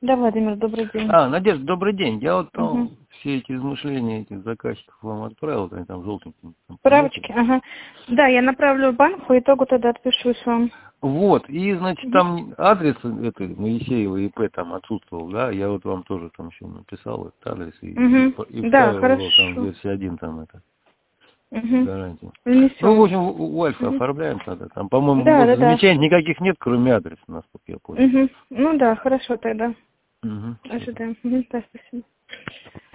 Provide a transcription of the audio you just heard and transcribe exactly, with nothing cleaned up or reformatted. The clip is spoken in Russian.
Да, Владимир, добрый день. А, Надежда, добрый день. Я вот там Угу. все эти измышления этих заказчиков вам отправил, они там желтенькие. Там, Справочки, ага. Да, я направлю в банк, по итогу тогда отпишусь вам. вот, и, значит, Угу. там адрес этой Моисеева ИП там отсутствовал, да, я вот вам тоже там еще написал этот адрес и, и, Угу. и Да, вставил его там в хорошо. версии один там это, Угу. гарантия. Ну, в Внесем. общем, у Альфа Угу. оформляем тогда, там, по-моему, Да, да, больше да. замечаний никаких нет, кроме адреса, насколько я понял. Угу. Ну да, хорошо тогда. Угу, все. Ожидаем. Угу. Да, спасибо.